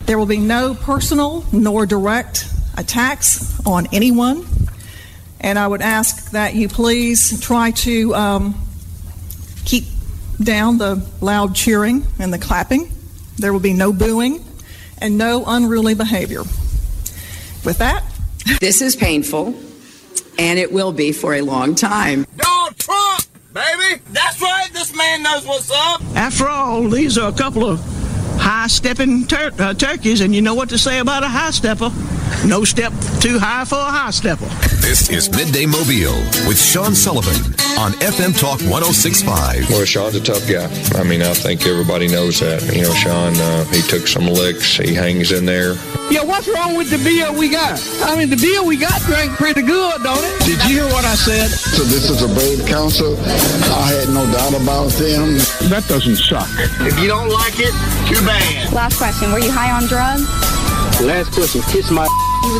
There will be no personal nor direct attacks on anyone. And I would ask that you please try to keep down the loud cheering and the clapping. There will be no booing and no unruly behavior. With that, this is painful, and it will be for a long time. Donald Trump, baby! That's right, this man knows what's up! After all, these are a couple of high-stepping turkeys, and you know what to say about a high-stepper. No step too high for a high-stepper. This is Midday Mobile with Sean Sullivan on FM Talk 106.5. Well, Sean's a tough guy. I mean, I think everybody knows that. You know, Sean, he took some licks. He hangs in there. Yeah, what's wrong with the beer we got? I mean, the beer we got drank pretty good, don't it? Did you hear what I said? So this is a brave council. I had no doubt about them. That doesn't suck. If you don't like it, too bad. Last question, were you high on drugs? Last question, kiss my...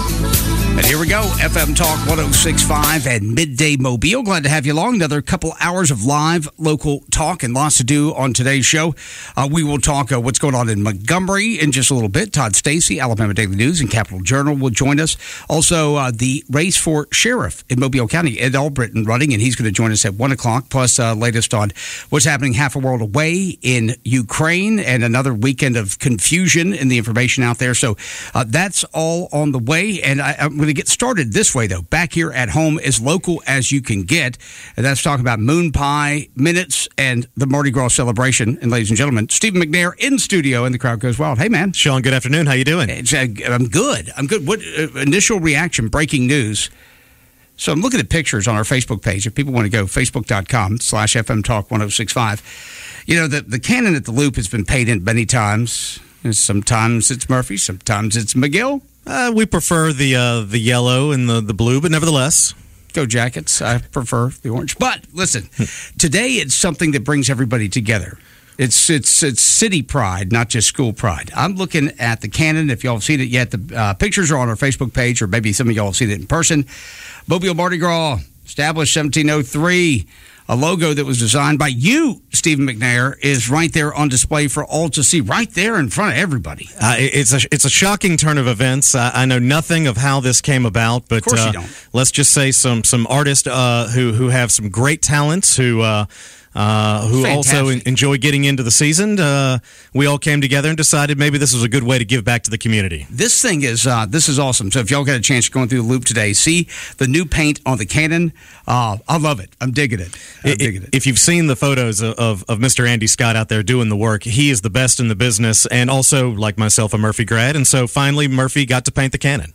And here we go, FM Talk 106.5 and Midday Mobile. Glad to have you along. Another couple hours of live local talk and lots to do on today's show. We will talk what's going on in Montgomery in just a little bit. Todd Stacy, Alabama Daily News and Capital Journal will join us. Also, the race for sheriff in Mobile County, Ed Albritton running, and he's going to join us at 1 o'clock. Plus, latest on what's happening half a world away in Ukraine and another weekend of confusion in the information out there. So that's all on the way. And I'm going to get started this way, though. Back here at home, as local as you can get. And that's talking about Moon Pie Minutes and the Mardi Gras celebration. And ladies and gentlemen, Stephen McNair in studio, and the crowd goes wild. Hey, man. Sean, good afternoon. How you doing? I'm good. What initial reaction, breaking news. So I'm looking at pictures on our Facebook page. If people want to go, facebook.com/FM Talk 106.5. You know, the cannon at the Loop has been painted many times. Sometimes it's Murphy, sometimes it's McGill. We prefer the yellow and the blue, but nevertheless. Go Jackets. I prefer the orange. But listen, today it's something that brings everybody together. It's city pride, not just school pride. I'm looking at the cannon. If y'all have seen it yet, the pictures are on our Facebook page, or maybe some of y'all have seen it in person. Mobile Mardi Gras, established 1703. A logo that was designed by you, Stephen McNair, is right there on display for all to see, right there in front of everybody. It's a shocking turn of events. I know nothing of how this came about, but of course you don't. Let's just say some artists who have some great talents who also enjoy getting into the season. We all came together and decided maybe this was a good way to give back to the community. This thing is this is awesome. So if y'all got a chance going through the Loop today, see the new paint on the cannon. I love it. I'm digging it. If you've seen the photos of Mr. Andy Scott out there doing the work, he is the best in the business, and also, like myself, a Murphy grad. And so finally, Murphy got to paint the cannon.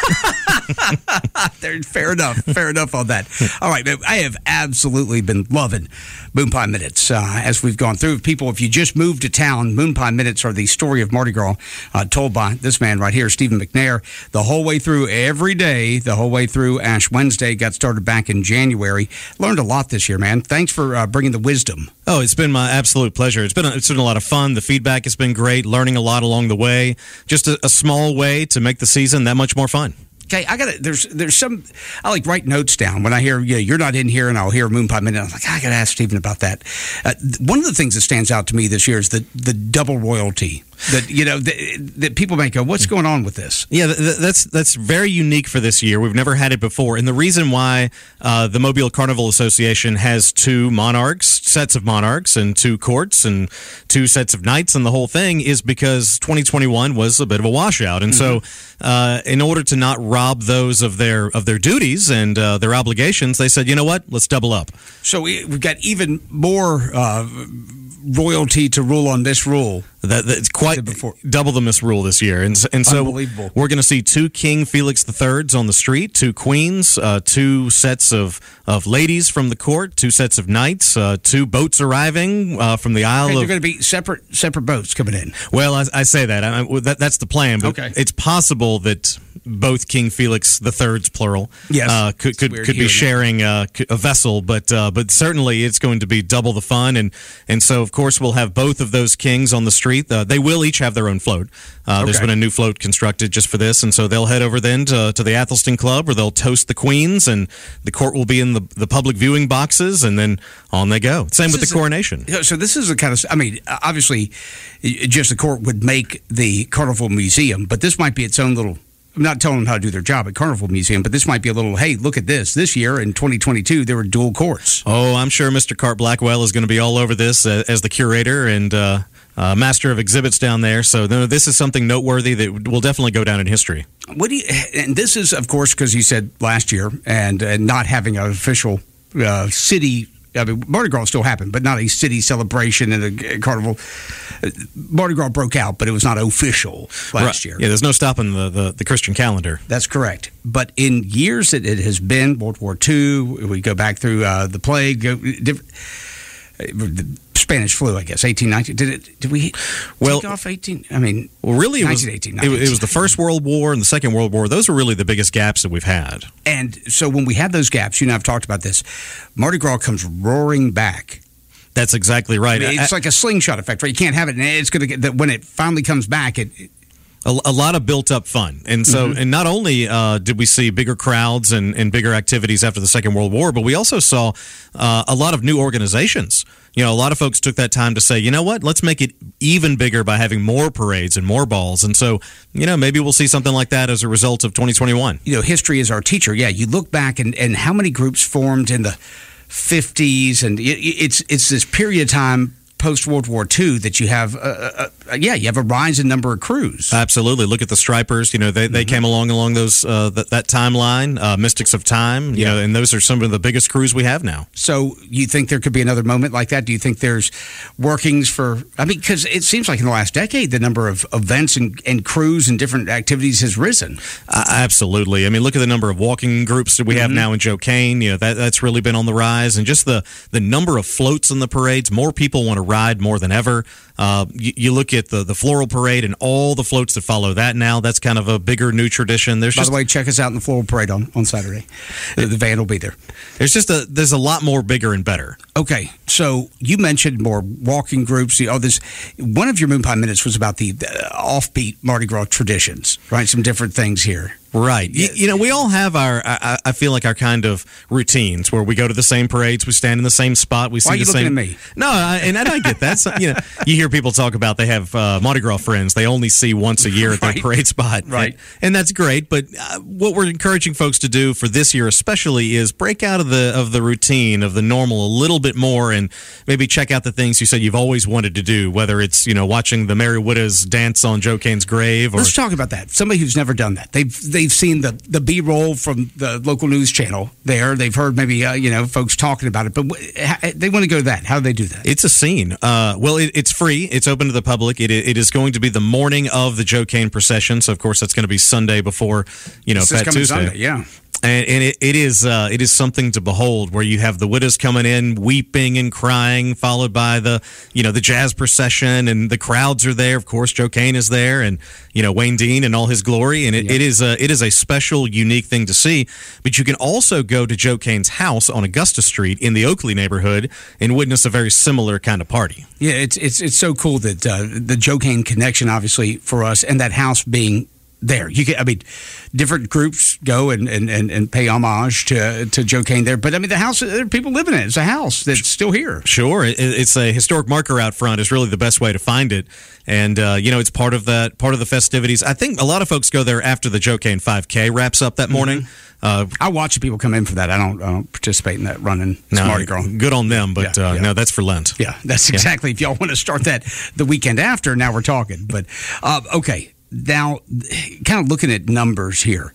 Fair enough on that. All right, I have absolutely been loving Moon Pie Minutes as we've gone through. People, if you just moved to town, Moon Pie Minutes are the story of Mardi Gras told by this man right here, Stephen McNair, the whole way through every day, the whole way through Ash Wednesday. Got started back in January. Learned a lot this year, man. Thanks for bringing the wisdom. Oh, it's been my absolute pleasure. It's been a lot of fun. The feedback has been great. Learning a lot along the way. Just a small way to make the season that much more fun. Okay, there's some, I like write notes down when I hear, you're not in here, and I'll hear Moon Pie Minute. I'm like, I got to ask Stephen about that. One of the things that stands out to me this year is the double royalty that, that people may go, what's going on with this? Yeah, that's very unique for this year. We've never had it before. And the reason why the Mobile Carnival Association has two sets of monarchs, and two courts, and two sets of knights, and the whole thing is because 2021 was a bit of a washout. And so in order to not rob those of their duties and their obligations, they said, you know what, let's double up. So we've got even more royalty to rule on misrule. That's quite double the misrule this year. And so we're going to see two King Felix IIIs on the street, two queens, two sets of ladies from the court, two sets of knights, two boats arriving from the Isle of... They're going to be separate boats coming in. Well, I say that. That's the plan. But it's possible that both King Felix IIIs, plural, could be sharing a vessel, but certainly it's going to be double the fun. And so, of course, we'll have both of those kings on the street wreath. They will each have their own float. There's been a new float constructed just for this, and so they'll head over then to the Athelston Club, where they'll toast the queens, and the court will be in the public viewing boxes, and then on they go. Same with the coronation. So this is the kind of, I mean, obviously, just the court would make the Carnival Museum, but this might be its own little. I'm not telling them how to do their job at Carnival Museum, but this might be a little, hey, look at this. This year in 2022, there were dual courts. Oh, I'm sure Mr. Cart Blackwell is going to be all over this as the curator and master of exhibits down there. So this is something noteworthy that will definitely go down in history. And this is, of course, because you said last year and not having an official city. I mean, Mardi Gras still happened, but not a city celebration and a carnival. Mardi Gras broke out, but it was not official last year. Yeah, there's no stopping the Christian calendar. That's correct. But in years that it has been, World War II, we go back through the plague, the Spanish flu, I guess, 1819. Did we take off 18? I mean, well, really, it 1918. It was the First World War and the Second World War. Those were really the biggest gaps that we've had. And so when we had those gaps, you and I have talked about this, Mardi Gras comes roaring back. That's exactly right. I mean, it's like a slingshot effect, right? You can't have it, and it's going to get that when it finally comes back. A lot of built-up fun. And so, and not only did we see bigger crowds and bigger activities after the Second World War, but we also saw a lot of new organizations. You know, a lot of folks took that time to say, you know what, let's make it even bigger by having more parades and more balls. And so, you know, maybe we'll see something like that as a result of 2021. You know, history is our teacher. Yeah, you look back and how many groups formed in the 50s, and it's this period of time post-World War II that you have, you have a rise in number of crews. Absolutely. Look at the Stripers. You know, they came along those that timeline, Mystics of Time, you know, and those are some of the biggest crews we have now. So you think there could be another moment like that? Do you think there's workings for, I mean, because it seems like in the last decade, the number of events and crews and different activities has risen. Absolutely. I mean, look at the number of walking groups that we have now in Joe Cain. You know, that's really been on the rise. And just the number of floats in the parades, more people want to ride more than ever. You look at the floral parade and all the floats that follow that now. That's kind of a bigger new tradition. By the way, check us out in the floral parade on Saturday. The van will be there. There's a lot more bigger and better. Okay, so you mentioned more walking groups. One of your Moon Pie Minutes was about the offbeat Mardi Gras traditions, right? Some different things here. Right. You know, we all have I feel like our kind of routines where we go to the same parades, we stand in the same spot, we see Why are you the same. looking at me? No, and I get that. So, you know, you hear people talk about they have Mardi Gras friends they only see once a year at their parade spot. Right. And that's great. But what we're encouraging folks to do for this year especially is break out of the routine, of the normal a little bit more, and maybe check out the things you said you've always wanted to do, whether it's, you know, watching the Merry Widows dance on Joe Cain's grave. Or let's talk about that. Somebody who's never done that. They've seen the B-roll from the local news channel there. They've heard maybe, folks talking about it, but they want to go to that. How do they do that? It's a scene. Well, it's free. It's open to the public. It is going to be the morning of the Joe Cain procession. So, of course, that's going to be Sunday before, Fat Tuesday. Sunday, yeah. And it is something to behold, where you have the widows coming in weeping and crying, followed by the jazz procession, and the crowds are there. Of course, Joe Cain is there, and Wayne Dean in all his glory, and it is a special, unique thing to see. But you can also go to Joe Cain's house on Augusta Street in the Oakley neighborhood and witness a very similar kind of party. Yeah, it's so cool that the Joe Cain connection, obviously, for us, and that house being there. Different groups go and pay homage to Joe Cain there. But, the house, there are people living in it. It's a house that's still here. Sure. It's a historic marker out front is really the best way to find it. And, it's part of the festivities. I think a lot of folks go there after the Joe Cain 5K wraps up that morning. I watch people come in for that. I don't participate in that running. Mardi Gras. Good on them, but no, that's for Lent. Yeah, that's exactly. If y'all want to start that the weekend after, now we're talking. But, okay. Now, kind of looking at numbers here,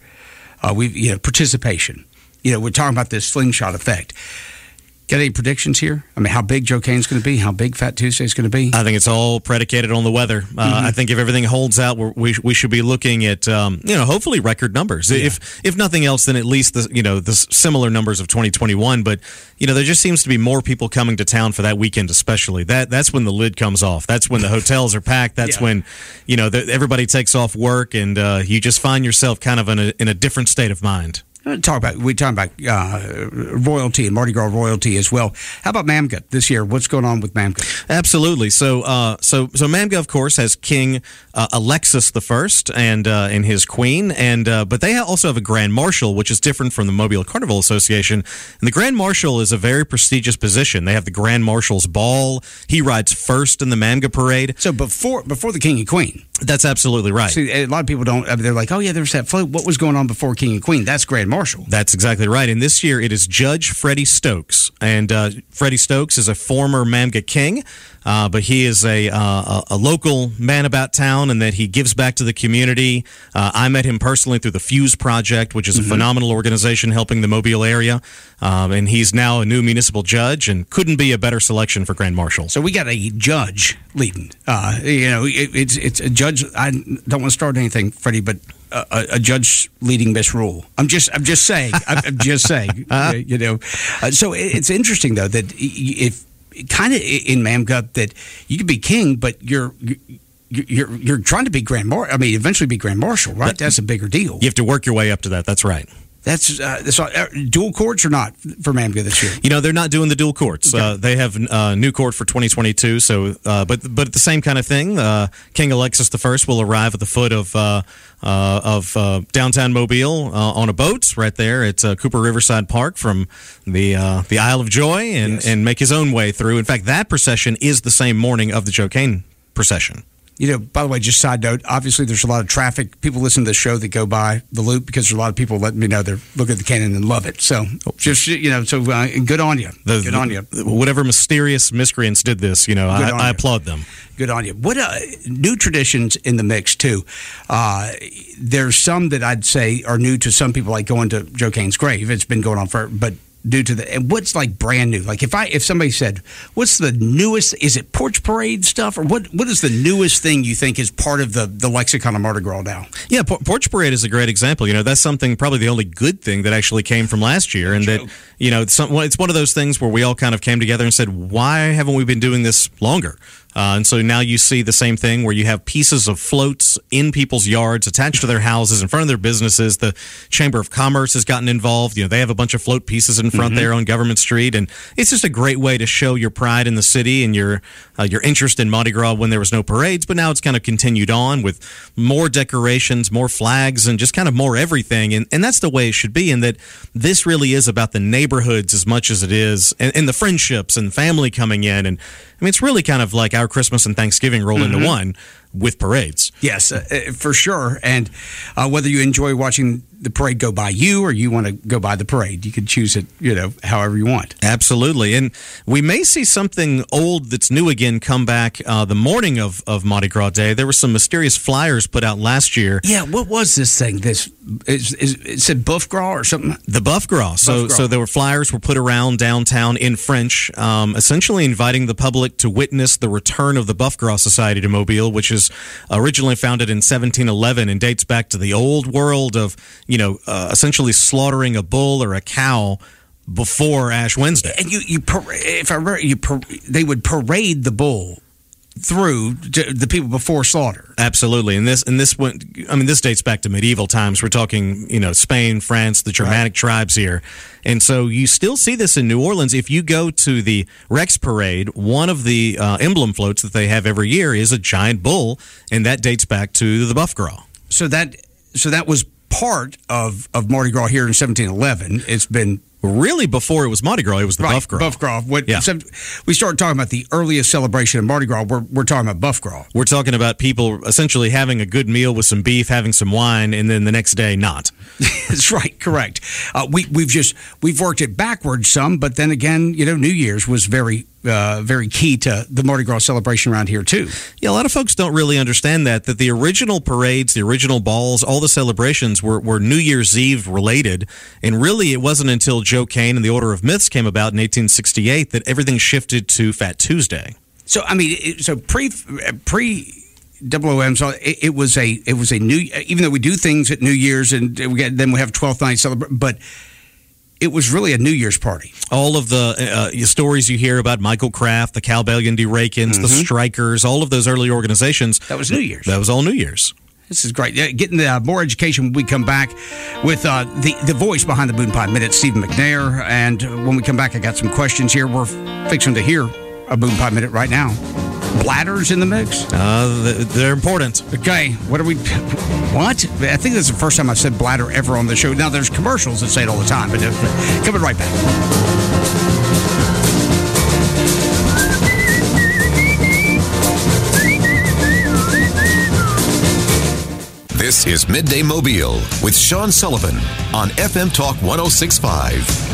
participation. We're talking about this slingshot effect. Got any predictions here? How big Joe Cain's going to be? How big Fat Tuesday is going to be? I think it's all predicated on the weather. I think if everything holds out, we should be looking at hopefully record numbers. Yeah. If nothing else, then at least the similar numbers of 2021. But there just seems to be more people coming to town for that weekend, especially. That's when the lid comes off. That's when the hotels are packed. That's when everybody takes off work, and you just find yourself kind of in a different state of mind. We talk about royalty and Mardi Gras royalty as well. How about MAMGA this year? What's going on with MAMGA? Absolutely. So MAMGA, of course, has King Alexis I and his queen, but they also have a Grand Marshal, which is different from the Mobile Carnival Association. And the Grand Marshal is a very prestigious position. They have the Grand Marshal's ball. He rides first in the MAMGA parade. So before the King and Queen. That's absolutely right. See, a lot of people don't. They're like, oh yeah, there's that float. What was going on before King and Queen? That's Grand Marshal. That's exactly right. And this year it is Judge Freddie Stokes, and Freddie Stokes is a former MAMGA king, but he is a local man about town, and that he gives back to the community. I met him personally through the Fuse Project, which is a phenomenal organization helping the Mobile area, and he's now a new municipal judge, and couldn't be a better selection for Grand Marshal. So we got a judge leading. It's a judge. I don't want to start anything, Freddie, but a judge leading misrule. I'm just saying. I'm just saying. So it's interesting though that if kind of in MAMGA that you could be king, but you're trying to be Grand Marshal. I mean, eventually be Grand Marshal, right? That's a bigger deal. You have to work your way up to that. That's right. That's dual courts or not for MAMGA this year? They're not doing the dual courts. Okay. They have a new court for 2022. So, but the same kind of thing. King Alexis I will arrive at the foot of downtown Mobile on a boat right there at Cooper Riverside Park from the Isle of Joy and make his own way through. In fact, that procession is the same morning of the Joe Cain procession. By the way, just side note, obviously there's a lot of traffic. People listen to the show that go by the loop because there's a lot of people letting me know they're looking at the cannon and love it. So just, good on you. Good on you. Whatever mysterious miscreants did this, I applaud them. Good on you. What new traditions in the mix, too? There's some that I'd say are new to some people, like going to Joe Cain's grave. It's been going on but due to and what's like brand new? Like if somebody said, what's the newest? Is it porch parade stuff, or what is the newest thing you think is part of the lexicon of Mardi Gras now? Yeah, porch parade is a great example. That's something, probably the only good thing that actually came from last year, and that it's one of those things where we all kind of came together and said, why haven't we been doing this longer? And so now you see the same thing where you have pieces of floats in people's yards attached to their houses in front of their businesses. The Chamber of Commerce has gotten involved. They have a bunch of float pieces in front there on Government Street, and it's just a great way to show your pride in the city and your interest in Mardi Gras when there was no parades. But now it's kind of continued on with more decorations, more flags, and just kind of more everything. And that's the way it should be. And that this really is about the neighborhoods as much as it is, and the friendships and family coming in. And I mean, it's really kind of like our Christmas and Thanksgiving rolled into one with parades. Yes, for sure. And whether you enjoy watching the parade go by you or you want to go by the parade, you can choose it, however you want. Absolutely. And we may see something old that's new again come back the morning of Mardi Gras Day. There were some mysterious flyers put out last year. Yeah, what was this thing? It said Buff Gras or something? The Buff Gras. So there were flyers were put around downtown in French, essentially inviting the public to witness the return of the Buff Gras Society to Mobile, which is originally founded in 1711 and dates back to the old world of, essentially slaughtering a bull or a cow before Ash Wednesday. And if I remember, they would parade the bull through to the people before slaughter. Absolutely. And this dates back to medieval times. We're talking, Spain, France, the Germanic tribes here. And so you still see this in New Orleans. If you go to the Rex Parade, one of the emblem floats that they have every year is a giant bull, and that dates back to the Buff Gras. So that was part of Mardi Gras here in 1711. It's been really before it was Mardi Gras. It was the Buff Gras. Buff Gras. We started talking about the earliest celebration of Mardi Gras. We're talking about Buff Gras. We're talking about people essentially having a good meal with some beef, having some wine, and then the next day not. That's right. Correct. We've worked it backwards some, but then again, New Year's was very key to the Mardi Gras celebration around here too. Yeah, a lot of folks don't really understand that the original parades, the original balls, all the celebrations were New Year's Eve related, and really it wasn't until Joe Cain and the Order of Myths came about in 1868 that everything shifted to Fat Tuesday. So pre OOM, so it was a new. Even though we do things at New Year's and then we have 12th night celebration, but it was really a New Year's party. All of the stories you hear about Michael Kraft, the Cowbell Indian Rakins, the Strikers, all of those early organizations. That was New Year's. That was all New Year's. This is great. Getting more education when we come back with the voice behind the Moon Pie Minute, Stephen McNair. And when we come back, I got some questions here. We're fixing to hear a Moon Pie Minute right now. Bladders in the mix? They're important. Okay, what? I think this is the first time I've said bladder ever on the show. Now, there's commercials that say it all the time, but coming right back. This is Midday Mobile with Sean Sullivan on FM Talk 106.5.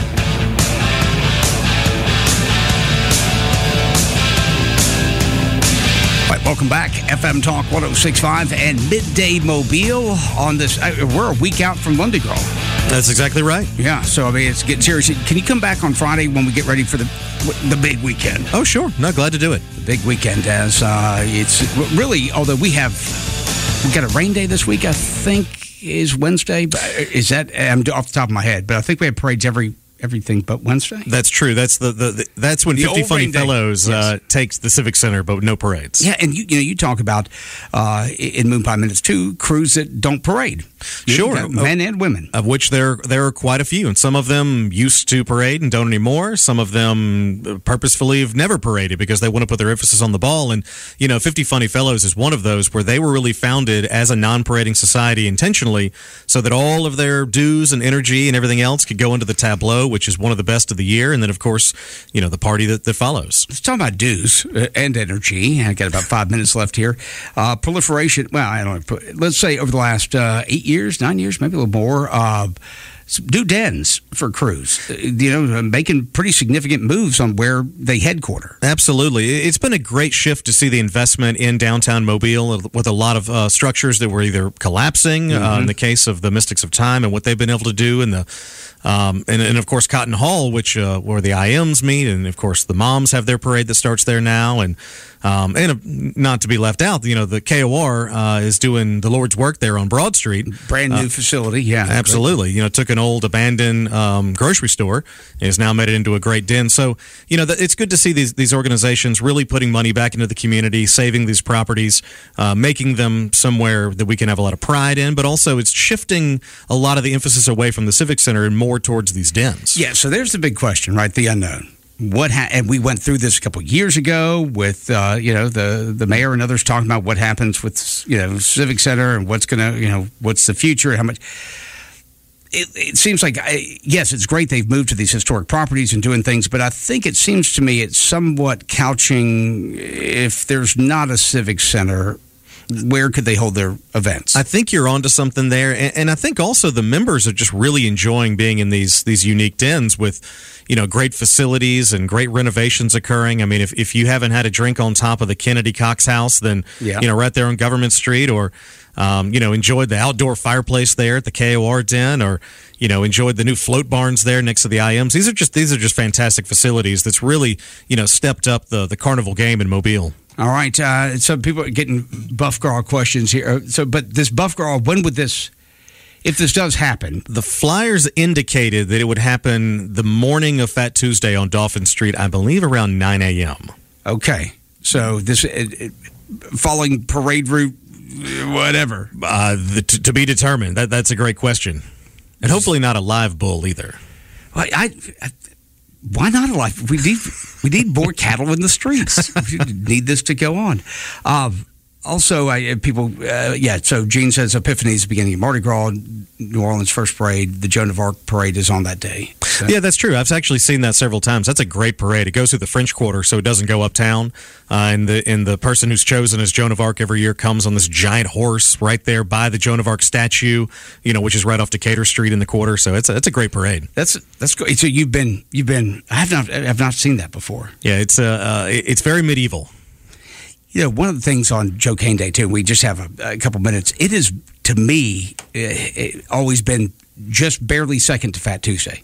Welcome back, FM Talk 106.5 and Midday Mobile on this. We're a week out from Lundi Gras. That's exactly right. Yeah, so I mean, it's getting serious. Can you come back on Friday when we get ready for the big weekend? Oh, sure. No, glad to do it. The big weekend, as it's really, although we got a rain day this week, I think is Wednesday. Is that, I'm off the top of my head, but I think we have parades everything but Wednesday. That's true. That's that's when 50 Funny Fellows takes the Civic Center, but no parades. Yeah, and you talk about in Moon Pie Minutes too, crews that don't parade. Sure, men and women, of which there are quite a few, and some of them used to parade and don't anymore. Some of them purposefully have never paraded because they want to put their emphasis on the ball. And 50 Funny Fellows is one of those where they were really founded as a non-parading society intentionally, so that all of their dues and energy and everything else could go into the tableau, which is one of the best of the year, and then of course the party that follows. Let's talk about dues and energy. I got about 5 minutes left here. Proliferation. Well, I don't know. Let's say over the last 8 years, 9 years, maybe a little more. New dens for crews, making pretty significant moves on where they headquarter. Absolutely. It's been a great shift to see the investment in downtown Mobile with a lot of structures that were either collapsing, in the case of the Mystics of Time and what they've been able to do, and of course Cotton Hall, which where the IMs meet, and of course the moms have their parade that starts there now, and not to be left out, the KOR is doing the Lord's work there on Broad Street. Brand new facility, yeah. Absolutely. Took an old abandoned grocery store and has now made it into a great den. So, it's good to see these organizations really putting money back into the community, saving these properties, making them somewhere that we can have a lot of pride in, but also it's shifting a lot of the emphasis away from the Civic Center and more towards these dens. Yeah, so there's the big question, right? The unknown. And we went through this a couple of years ago with the mayor and others talking about what happens with Civic Center and what's the future, how much. It seems like, yes, it's great they've moved to these historic properties and doing things, but I think it seems to me it's somewhat couching. If there's not a Civic Center, where could they hold their events? I think you're onto something there, and I think also the members are just really enjoying being in these unique dens with great facilities and great renovations occurring. I mean, if you haven't had a drink on top of the Kennedy Cox House, then right there on Government Street, or enjoyed the outdoor fireplace there at the KOR den, or enjoyed the new float barns there next to the IMs. These are just fantastic facilities that's really stepped up the carnival game in Mobile. All right, so people are getting Buff Girl questions here. But this Buff Girl, when would this, if this does happen? The flyers indicated that it would happen the morning of Fat Tuesday on Dolphin Street, I believe around 9 a.m. Okay, so this following parade route, whatever. To be determined. That's a great question, and hopefully not a live bull either. Well, why not a live? We need more cattle in the streets. We need this to go on. Also, so Gene says Epiphany is the beginning of Mardi Gras, New Orleans first parade. The Joan of Arc parade is on that day. So. Yeah, that's true. I've actually seen that several times. That's a great parade. It goes through the French Quarter, so it doesn't go uptown. And the person who's chosen as Joan of Arc every year comes on this giant horse right there by the Joan of Arc statue, which is right off Decatur Street in the Quarter. So it's a great parade. That's great. So you've been. I have not seen that before. Yeah, it's very medieval. One of the things on Joe Cain Day, too, we just have a couple minutes. It is, to me, always been just barely second to Fat Tuesday.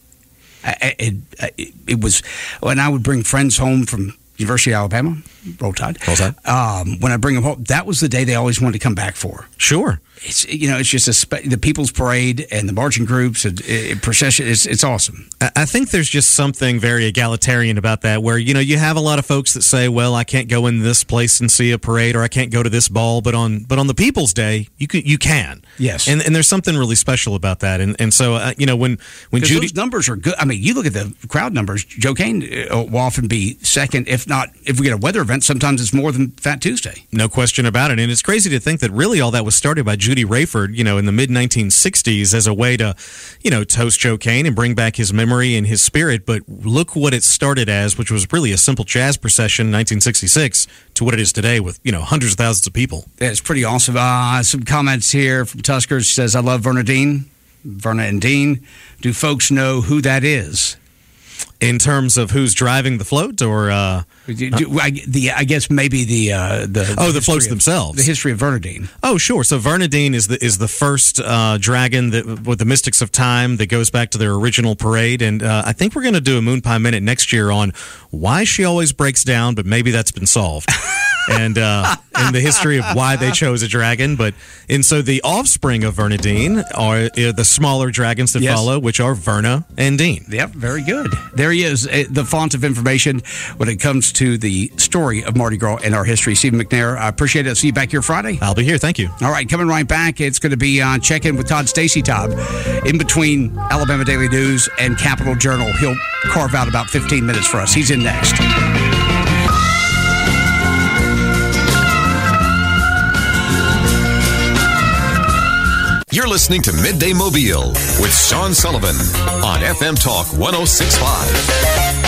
It was when I would bring friends home from University of Alabama, Roll Tide. When I bring them home, that was the day they always wanted to come back for. Sure. it's just the People's Parade and the marching groups and procession. It's awesome. I think there's just something very egalitarian about that, where you have a lot of folks that say, well, I can't go in this place and see a parade, or I can't go to this ball, but on the People's Day you can. Yes, and there's something really special about that. And so when Judy, those numbers are good. I mean, you look at the crowd numbers. Joe Kane will often be second, if we get a weather event, sometimes it's more than Fat Tuesday. No question about it. And it's crazy to think that really all that was started by Judy Rayford, in the mid-1960s as a way to, toast Joe Kane and bring back his memory and his spirit. But look what it started as, which was really a simple jazz procession in 1966 to what it is today with, hundreds of thousands of people. Yeah, it's pretty awesome. Some comments here from Tusker. Says, I love Verna and Dean. Do folks know who that is? In terms of who's driving the float, or I guess maybe the floats themselves, the history of Vernadine. Oh, sure. So Vernadine is the first dragon with the Mystics of Time that goes back to their original parade, and I think we're going to do a Moon Pie Minute next year on why she always breaks down, but maybe that's been solved. And in the history of why they chose a dragon. And so the offspring of Vernadine are the smaller dragons that follow, which are Verna and Dean. Yep, very good. There he is, the font of information when it comes to the story of Mardi Gras and our history. Stephen McNair, I appreciate it. I'll see you back here Friday. I'll be here. Thank you. All right, coming right back, it's going to be check-in with Todd Stacey. Todd, in between Alabama Daily News and Capital Journal. He'll carve out about 15 minutes for us. He's in next. You're listening to Midday Mobile with Sean Sullivan on FM Talk 106.5.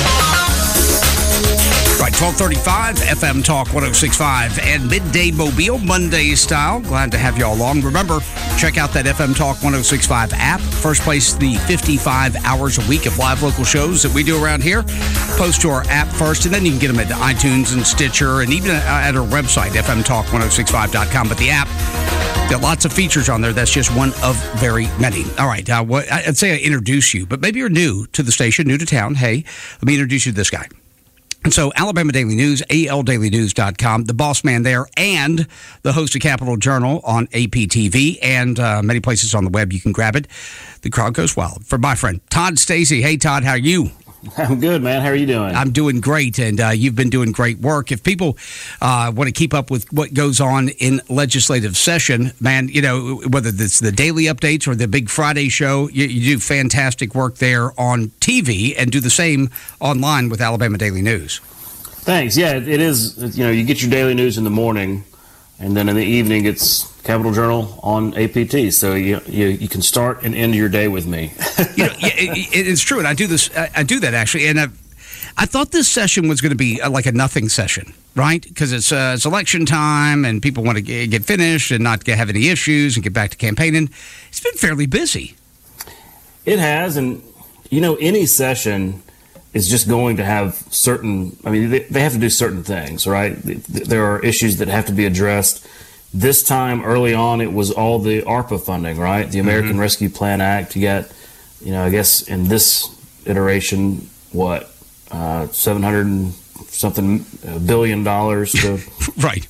Right, 1235, FM Talk 106.5 and Midday Mobile, Monday style. Glad to have you all along. Remember, check out that FM Talk 106.5 app. First place, the 55 hours a week of live local shows that we do around here. Post to our app first, and then you can get them at iTunes and Stitcher, and even at our website, fmtalk1065.com. But the app, got lots of features on there. That's just one of very many. All right, I'd say I introduce you, but maybe you're new to the station, new to town. Hey, let me introduce you to this guy. And so Alabama Daily News, aldailynews.com, the boss man there, and the host of Capital Journal on APTV, and many places on the web you can grab it. The crowd goes wild. For my friend, Todd Stacey. Hey, Todd, how are you? I'm good, man. How are you doing? I'm doing great, and you've been doing great work. If people want to keep up with what goes on in legislative session, man, whether it's the daily updates or the Big Friday show, you do fantastic work there on TV and do the same online with Alabama Daily News. Thanks. Yeah, it is. You get your daily news in the morning, and then in the evening it's Capital Journal on APT. So you can start and end your day with me. It's true, and I do this. I do that actually, and I thought this session was going to be like a nothing session, right? Because it's election time, and people want to get finished and not have any issues and get back to campaigning. It's been fairly busy. It has, and any session is just going to have certain. I mean, they have to do certain things, right? There are issues that have to be addressed. This time, early on, it was all the ARPA funding, right? The American Rescue Plan Act. You got, I guess in this iteration, what, $700 and something billion to right.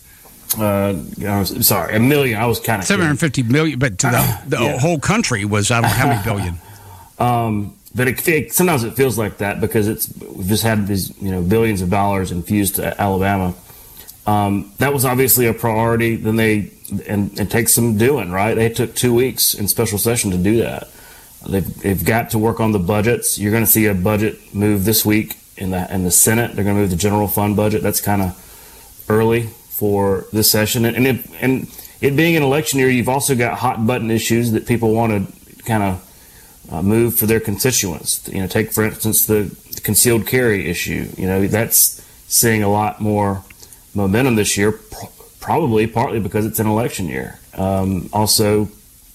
Sorry, $1 million. I was kind of $750 million, but to the whole country was I don't know how many billion. But sometimes it feels like that because we've just had these billions of dollars infused to Alabama. That was obviously a priority. Then it takes some doing, right? They took 2 weeks in special session to do that. They've got to work on the budgets. You're going to see a budget move this week in the Senate. They're going to move the general fund budget. That's kind of early for this session. And it being an election year, you've also got hot button issues that people want to kind of move for their constituents. Take for instance the concealed carry issue. That's seeing a lot more momentum this year, probably partly because it's an election year. Also,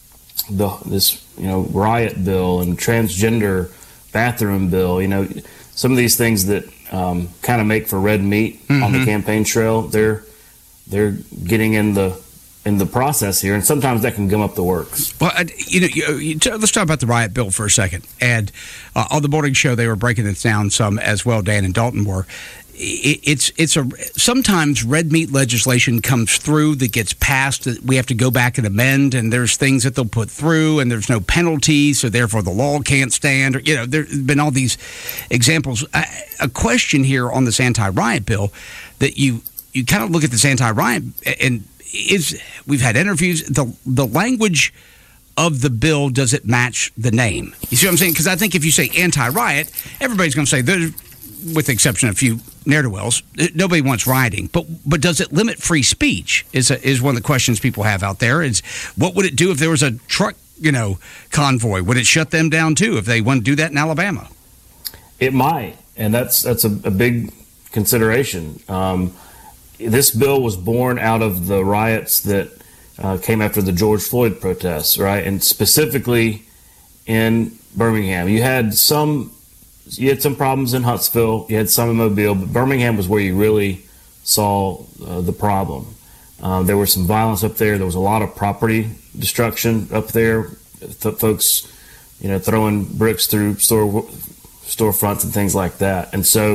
this riot bill and transgender bathroom bill. Some of these things that kind of make for red meat on the campaign trail. They're getting in the process here, and sometimes that can gum up the works. Well, let's talk about the riot bill for a second. And on the morning show, they were breaking it down some as well. Dan and Dalton were. it's sometimes red meat legislation comes through that gets passed that we have to go back and amend, and there's things that they'll put through, and there's no penalty, so therefore the law can't stand. Or, there's been all these examples. A question here on this anti-riot bill that you kind of look at this anti-riot, and we've had interviews. The language of the bill, does it match the name? You see what I'm saying? Because I think if you say anti-riot, everybody's going to say, with the exception of a few ne'er-do-wells, nobody wants rioting. But does it limit free speech? Is one of the questions people have out there. Is what would it do if there was a truck, convoy? Would it shut them down too if they want to do that in Alabama? It might, and that's a big consideration. This bill was born out of the riots that came after the George Floyd protests, right? And specifically in Birmingham, you had some problems in Huntsville, you had some in Mobile, but Birmingham was where you really saw the problem. There was some violence up there. There was a lot of property destruction up there. Folks, throwing bricks through storefronts and things like that. And so,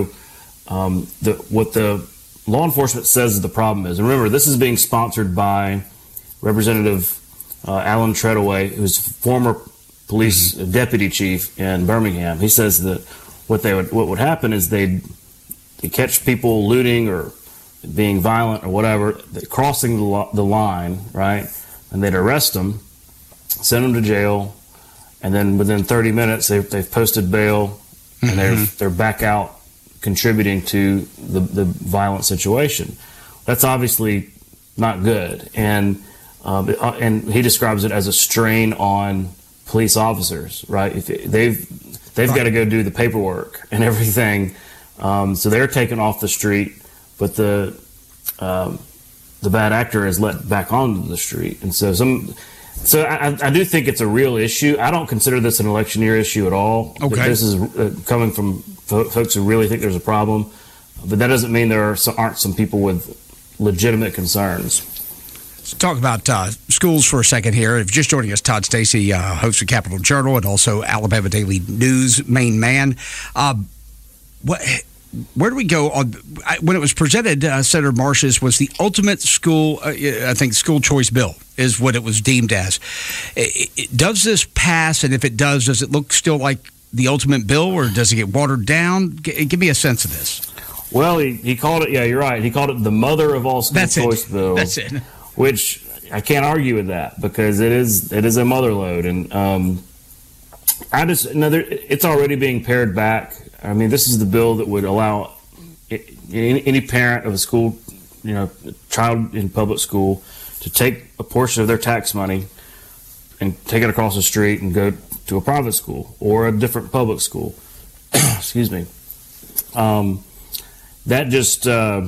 what the law enforcement says the problem is, and remember, this is being sponsored by Representative Alan Treadaway, who's former police deputy chief in Birmingham. He says that what would happen is they'd catch people looting or being violent or whatever, crossing the line, right? And they'd arrest them, send them to jail, and then within 30 minutes they've posted bail, and they're back out contributing to the violent situation. That's obviously not good, and he describes it as a strain on police officers, right? If they've got to go do the paperwork and everything, so they're taken off the street, but the bad actor is let back onto the street, and so I do think it's a real issue. I don't consider this an election year issue at all. Okay. This is coming from folks who really think there's a problem, but that doesn't mean there aren't some people with legitimate concerns. Let's talk about schools for a second here. If you're just joining us, Todd Stacy, host of Capital Journal and also Alabama Daily News main man. Where do we go on when it was presented? Senator Marsh's was the ultimate school, I think, school choice bill is what it was deemed as. Does this pass? And if it does it look still like the ultimate bill, or does it get watered down? Give me a sense of this. Well, he called it. Yeah, you're right. He called it the mother of all school choice bills. That's it. Which I can't argue with that because it is a mother load, and it's already being pared back. I mean, this is the bill that would allow any parent of a school, child in public school, to take a portion of their tax money and take it across the street and go to a private school or a different public school. Excuse me. That's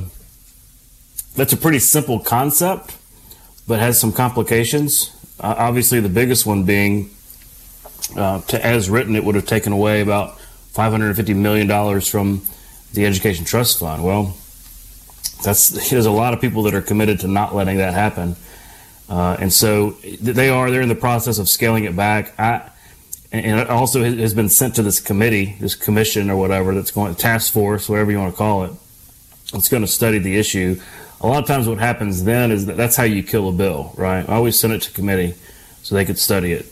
a pretty simple concept, but has some complications. Obviously, the biggest one being, as written, it would have taken away about $550 million from the Education Trust Fund. Well, there's a lot of people that are committed to not letting that happen. And so they're in the process of scaling it back. And it also has been sent to this committee, this commission or whatever, that's going, task force, whatever you want to call it. It's going to study the issue. A lot of times what happens then is that's how you kill a bill, right? I always send it to committee so they could study it.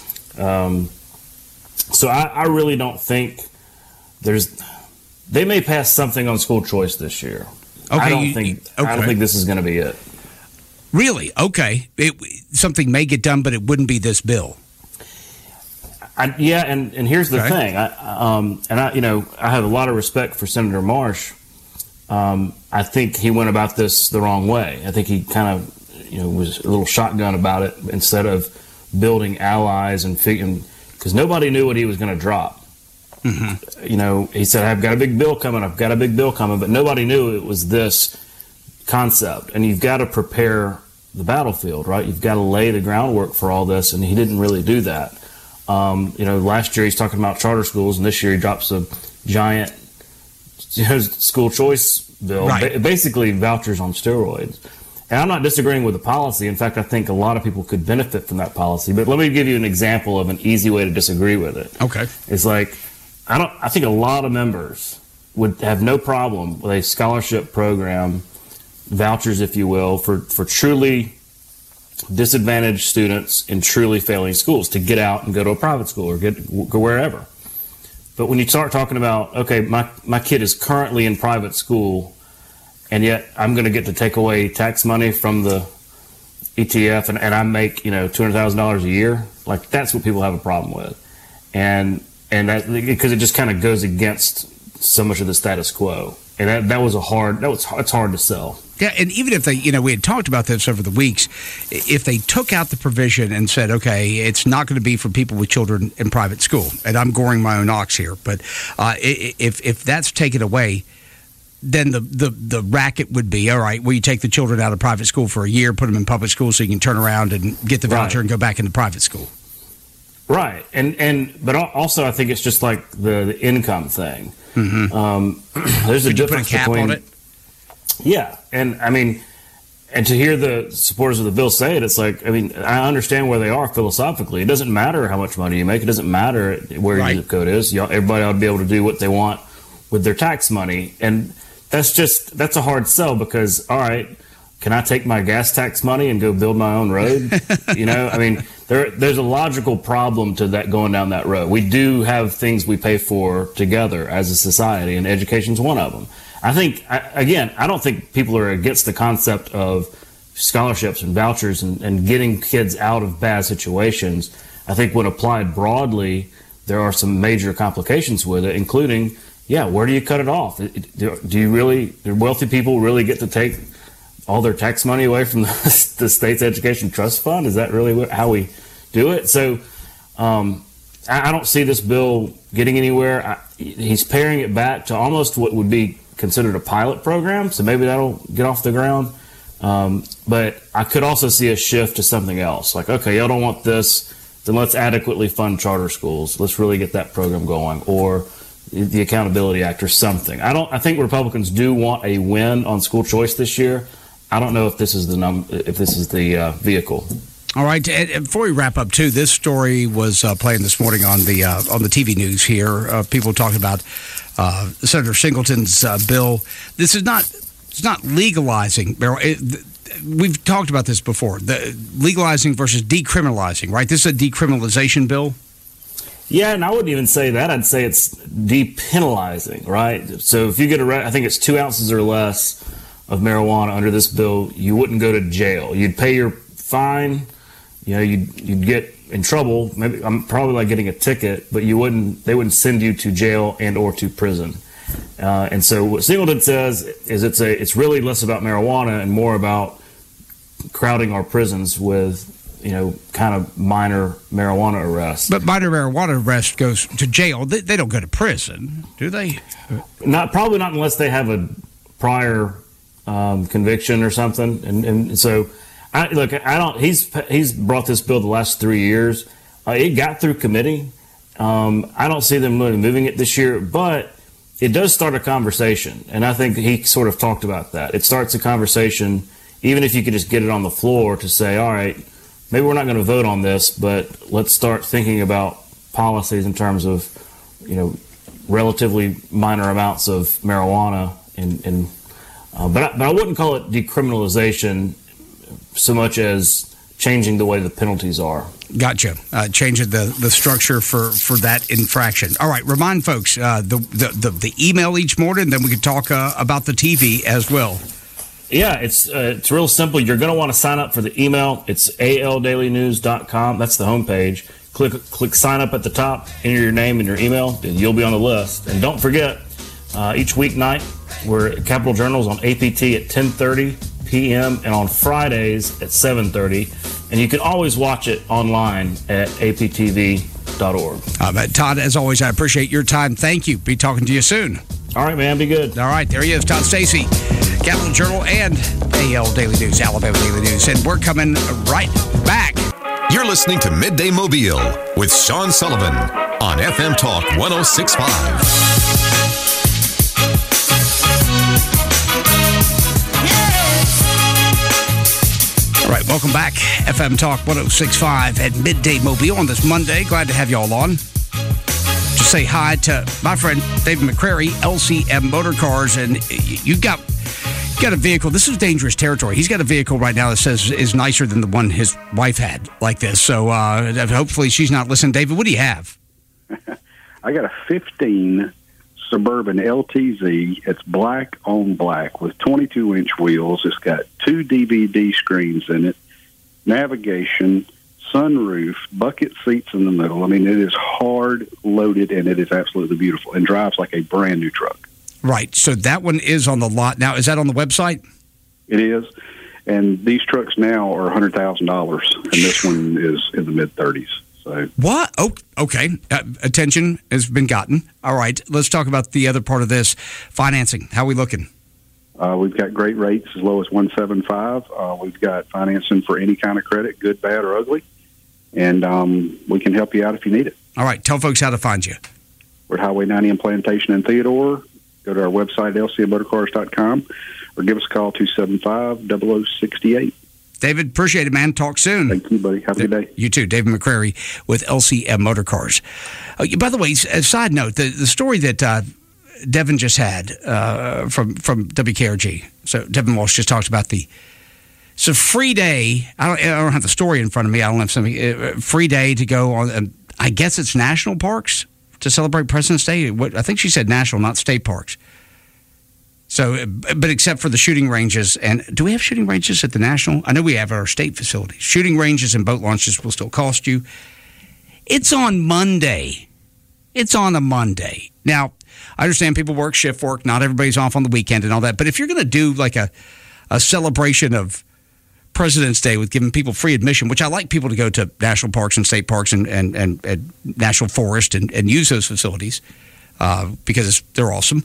So I really don't think they may pass something on school choice this year. Okay, I don't think this is going to be it. Really? Okay. Something may get done, but it wouldn't be this bill. And here's the thing. I have a lot of respect for Senator Marsh. I think he went about this the wrong way. I think he kind of, was a little shotgun about it instead of building allies and because nobody knew what he was going to drop. Mm-hmm. He said, I've got a big bill coming, but nobody knew it was this concept. And you've got to prepare the battlefield, right? You've got to lay the groundwork for all this, and he didn't really do that. Last year he's talking about charter schools, and this year he drops a giant school choice bill, right. Basically vouchers on steroids. And I'm not disagreeing with the policy. In fact, I think a lot of people could benefit from that policy. But let me give you an example of an easy way to disagree with it. Okay. It's like, I think a lot of members would have no problem with a scholarship program, vouchers, if you will, for truly disadvantaged students in truly failing schools to get out and go to a private school or go wherever. But when you start talking about, okay, my kid is currently in private school, and yet I'm going to get to take away tax money from the ETF, and I make $200,000 a year, like that's what people have a problem with, and that because it just kind of goes against so much of the status quo, and it's hard to sell. Yeah, and even if they, we had talked about this over the weeks, if they took out the provision and said, okay, it's not going to be for people with children in private school, and I'm goring my own ox here, but if that's taken away, then the racket would be, all right, well, you take the children out of private school for a year, put them in public school so you can turn around and get the voucher and go back into private school. Right, but also I think it's just like the income thing. Mm-hmm. There's a difference between. Put a cap on it? Yeah, and I mean, and to hear the supporters of the bill say it, it's like, I mean, I understand where they are philosophically. It doesn't matter how much money you make. It doesn't matter where your zip code is. Everybody ought to be able to do what they want with their tax money, and that's a hard sell because, all right, can I take my gas tax money and go build my own road? I mean, there's a logical problem to that going down that road. We do have things we pay for together as a society, and education's one of them. I think, I don't think people are against the concept of scholarships and vouchers and getting kids out of bad situations. I think when applied broadly, there are some major complications with it, including, where do you cut it off? Do wealthy people really get to take all their tax money away from the state's education trust fund? Is that really how we do it? So I don't see this bill getting anywhere. He's paring it back to almost what would be considered a pilot program, so maybe that'll get off the ground. But I could also see a shift to something else. Like, okay, y'all don't want this, then let's adequately fund charter schools. Let's really get that program going, or the Accountability Act or something. I think Republicans do want a win on school choice this year. I don't know if this is the vehicle. All right. And before we wrap up, too, this story was playing this morning on the TV news here. People talking about Senator Singleton's bill. This is not legalizing. We've talked about this before. The legalizing versus decriminalizing, right? This is a decriminalization bill. Yeah, and I wouldn't even say that. I'd say it's depenalizing, right? So if you get I think it's 2 ounces or less of marijuana under this bill, you wouldn't go to jail. You'd pay your fine. You'd get in trouble. Maybe I'm probably like getting a ticket, but they wouldn't send you to jail and or to prison. And so what Singleton says is it's really less about marijuana and more about crowding our prisons with kind of minor marijuana arrests. But minor marijuana arrest goes to jail. They don't go to prison, do they? Probably not unless they have a prior conviction or something. And so, he's brought this bill the last 3 years. It got through committee. I don't see them really moving it this year, but it does start a conversation. And I think he sort of talked about that. It starts a conversation, even if you could just get it on the floor to say, all right, maybe we're not going to vote on this, but let's start thinking about policies in terms of, relatively minor amounts of marijuana. But I wouldn't call it decriminalization so much as changing the way the penalties are. Gotcha. Changing the structure for that infraction. All right. Remind folks the email each morning, then we can talk about the TV as well. Yeah, it's real simple. You're going to want to sign up for the email. It's aldailynews.com. That's the homepage. Click sign up at the top, enter your name and your email, and you'll be on the list. And don't forget, each weeknight, we're at Capital Journals on APT at 10:30 p.m. and on Fridays at 7:30. And you can always watch it online at aptv.org. Todd, as always, I appreciate your time. Thank you. Be talking to you soon. All right, man. Be good. All right. There he is, Todd Stacy, Capital Journal and AL Daily News, Alabama Daily News. And we're coming right back. You're listening to Midday Mobile with Sean Sullivan on FM Talk 106.5. All right, welcome back. FM Talk 106.5 at Midday Mobile on this Monday. Glad to have you all on. Just say hi to my friend David McCrary, LCM Motor Cars, and you've got a vehicle. This is dangerous territory. He's got a vehicle right now that says is nicer than the one his wife had like this. So hopefully she's not listening. David, what do you have? I got a 15 Suburban LTZ. It's black on black with 22-inch wheels. It's got 2 DVD screens in it, navigation, sunroof, bucket seats in the middle. I mean, it is hard loaded, and it is absolutely beautiful and drives like a brand new truck. Right. So that one is on the lot. Now, is that on the website? It is. And these trucks now are $100,000, and this one is in the mid-30s. So what? Oh, okay. Attention has been gotten. All right. Let's talk about the other part of this, financing. How are we looking? We've got great rates as low as $175. We've got financing for any kind of credit, good, bad, or ugly. And we can help you out if you need it. All right. Tell folks how to find you. We're at Highway 90 in Plantation and Theodore. Go to our website, lcmotorcars.com, or give us a call, 275-0068. David, appreciate it, man. Talk soon. Thank you, buddy. Have a good day. You too. David McCrary with LCM Motor Cars. By the way, a side note, the story that Devin just had from WKRG. So Devin Walsh just talked about it's a free day. I don't have the story in front of me. I don't have something. Free day to go on, I guess it's national parks to celebrate President's Day. I think she said national, not state parks. So, but except for the shooting ranges, and do we have shooting ranges at the national? I know we have our state facilities. Shooting ranges and boat launches will still cost you. It's on Monday. It's on a Monday. Now, I understand people work shift work. Not everybody's off on the weekend and all that. But if you're going to do like a celebration of President's Day with giving people free admission, which I like people to go to national parks and state parks and national forest and use those facilities because they're awesome.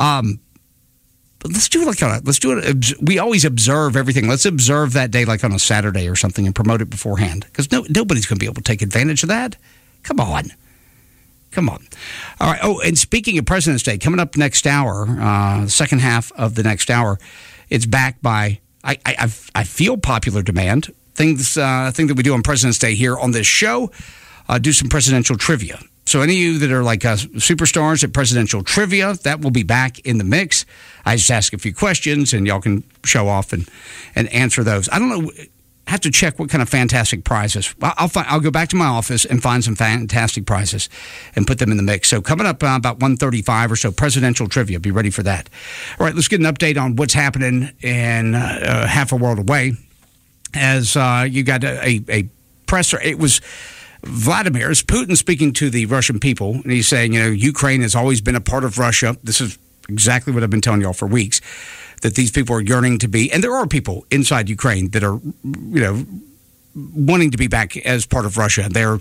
But let's do it we always observe everything. Let's observe that day like on a Saturday or something and promote it beforehand because nobody's going to be able to take advantage of that. Come on. All right. Oh, and speaking of President's Day, coming up next hour, the second half of the next hour, it's backed by, I feel, popular demand. Thing that we do on President's Day here on this show, do some presidential trivia. So any of you that are like superstars at presidential trivia, that will be back in the mix. I just ask a few questions, and y'all can show off and answer those. I don't know. I have to check what kind of fantastic prizes. I'll go back to my office and find some fantastic prizes and put them in the mix. So coming up about 1:35 or so, presidential trivia. Be ready for that. All right, let's get an update on what's happening in half a world away. As you got a presser, it was Vladimir's Putin speaking to the Russian people, and he's saying, Ukraine has always been a part of Russia. This is exactly what I've been telling y'all for weeks, that these people are yearning to be, and there are people inside Ukraine that are, wanting to be back as part of Russia. Their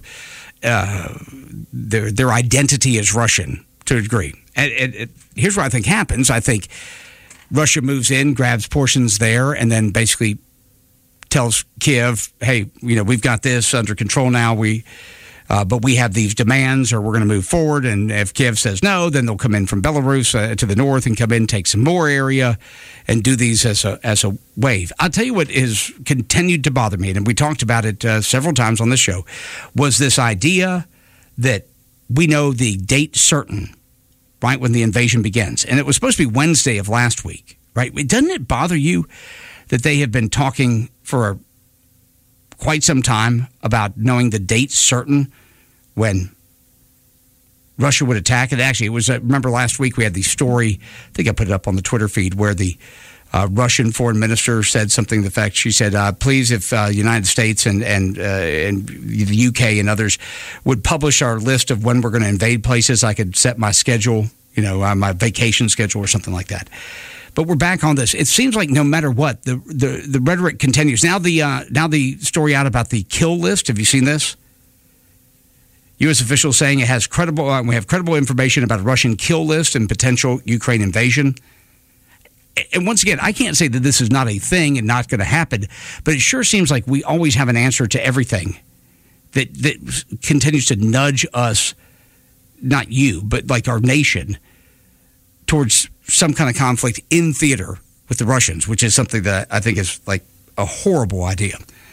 identity is Russian to a degree. And here's what I think happens. I think Russia moves in, grabs portions there, and then basically tells Kiev, hey, we've got this under control now. But we have these demands, or we're going to move forward. And if Kiev says no, then they'll come in from Belarus to the north and come in, take some more area, and do these as a wave. I'll tell you what has continued to bother me, and we talked about it several times on this show, was this idea that we know the date certain, right, when the invasion begins. And it was supposed to be Wednesday of last week, right? Doesn't it bother you that they have been talking for quite some time about knowing the date certain when Russia would attack? And actually, it was, remember last week we had the story, I think I put it up on the Twitter feed, where the Russian foreign minister said something to the fact, she said, please, if the United States and the UK and others would publish our list of when we're going to invade places, I could set my schedule, my vacation schedule or something like that. But we're back on this. It seems like no matter what, the rhetoric continues. Now the story out about the kill list. Have you seen this? U.S. officials saying it has we have credible information about a Russian kill list and potential Ukraine invasion. And once again, I can't say that this is not a thing and not going to happen, but it sure seems like we always have an answer to everything that continues to nudge us, not you, but like our nation, towards some kind of conflict in theater with the Russians, which is something that I think is like a horrible idea.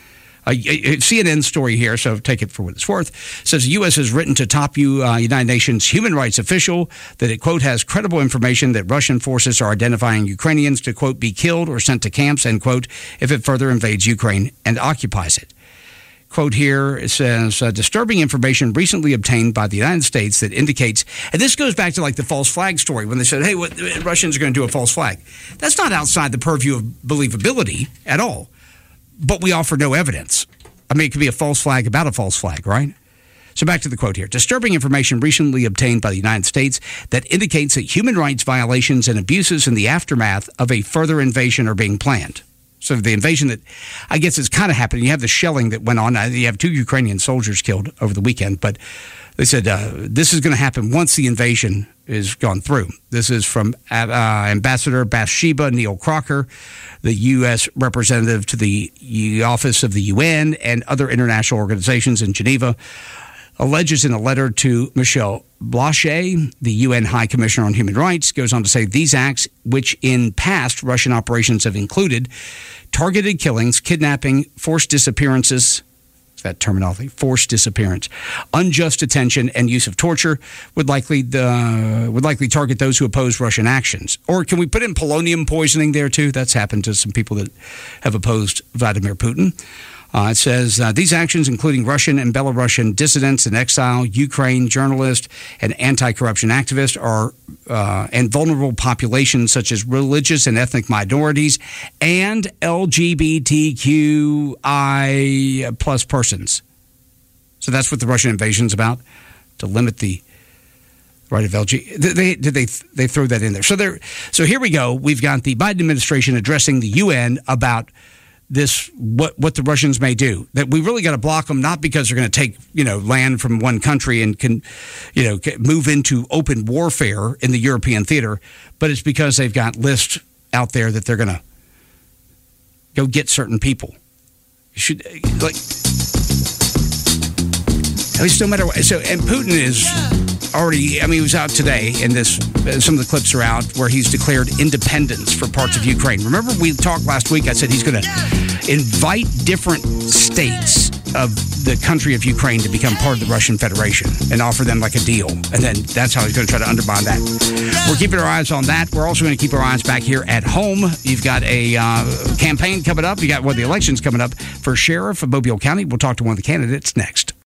A CNN story here, so take it for what it's worth. It says the U.S. has written to top United Nations human rights official that it, quote, has credible information that Russian forces are identifying Ukrainians to, quote, be killed or sent to camps, end quote, if it further invades Ukraine and occupies it. Quote here, it says, disturbing information recently obtained by the United States that indicates, and this goes back to like the false flag story when they said, hey, Russians are going to do a false flag. That's not outside the purview of believability at all. But we offer no evidence. I mean, it could be a false flag about a false flag, right? So back to the quote here. Disturbing information recently obtained by the United States that indicates that human rights violations and abuses in the aftermath of a further invasion are being planned. So the invasion that I guess is kind of happening. You have the shelling that went on. You have 2 Ukrainian soldiers killed over the weekend. But they said this is going to happen once the invasion is gone through. This is from Ambassador Bathsheba Neal Crocker, the U.S. representative to the Office of the UN and other international organizations in Geneva, alleges in a letter to Michelle Blanchet, the UN High Commissioner on Human Rights, goes on to say these acts, which in past Russian operations have included targeted killings, kidnapping, forced disappearances, that terminology, forced disappearance, unjust detention, and use of torture, would likely target those who oppose Russian actions. Or can we put in polonium poisoning there too? That's happened to some people that have opposed Vladimir Putin. It says these actions, including Russian and Belarusian dissidents in exile, Ukraine journalists, and anti-corruption activists, and vulnerable populations such as religious and ethnic minorities and LGBTQI plus persons. So that's what the Russian invasion is about, to limit the right of they throw that in there. So here we go. We've got the Biden administration addressing the UN about this, what the Russians may do, that we really got to block them, not because they're going to take, land from one country and can, move into open warfare in the European theater, but it's because they've got lists out there that they're going to go get certain people. You should, at least no matter what. So, and Putin is already, he was out today, and some of the clips are out where he's declared independence for parts of Ukraine. Remember, we talked last week, I said he's going to invite different states of the country of Ukraine to become part of the Russian Federation and offer them like a deal. And then that's how he's going to try to undermine that. We're keeping our eyes on that. We're also going to keep our eyes back here at home. You've got a campaign coming up. You got the election's coming up for sheriff of Mobile County. We'll talk to one of the candidates next.